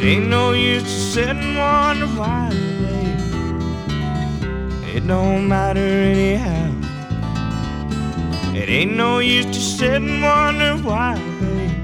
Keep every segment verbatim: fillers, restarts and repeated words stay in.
ain't no use to sit and wonder why, babe. It don't matter anyhow. It ain't no use to sit and wonder why, babe.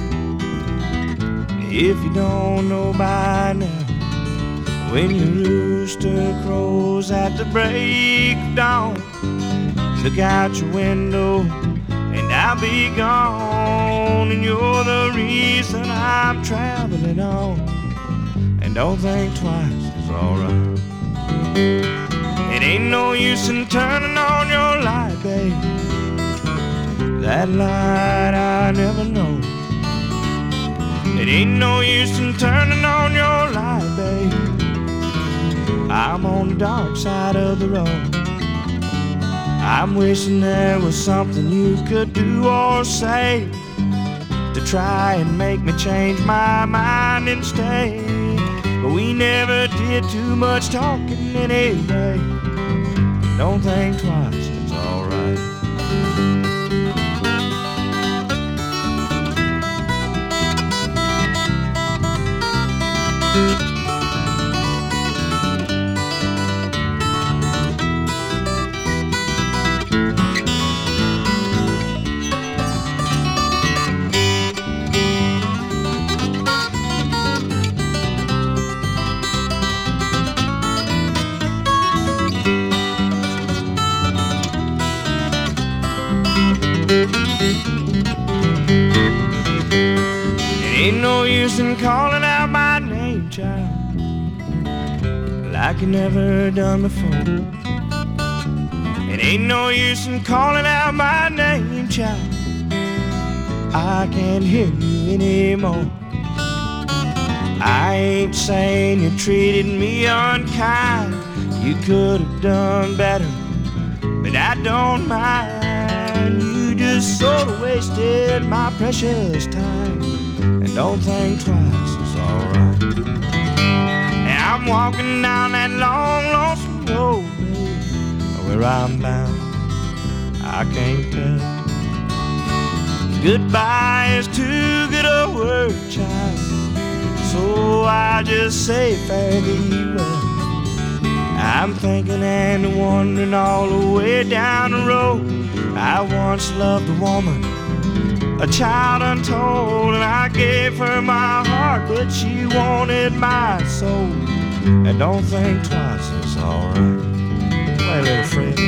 If you don't know by now, when your rooster crows at the break of dawn, look out your window and I'll be gone. And you're the reason I'm traveling on. And don't think twice, it's alright. It ain't no use in turning on your light, babe. That light I never know. It ain't no use in turning on your light, babe. I'm on the dark side of the road. I'm wishing there was something you could do or say to try and make me change my mind and stay. But we never did too much talking anyway. Don't think twice, it's alright. Ain't no use in calling out my name, child, like you never done before. It ain't no use in calling out my name, child. I can't hear you anymore. I ain't saying you treated me unkind. You could have done better, but I don't mind. You just sort of wasted my precious time. And don't think twice, it's alright. And I'm walking down that long, lonesome road, babe. Where I'm bound, I can't tell. Goodbye is too good a word, child. So I just say fare thee well. I'm thinking and wondering all the way down the road. I once loved a woman, a child untold, and I gave her my heart, but she wanted my soul. And don't think twice, it's alright. Play, little friend.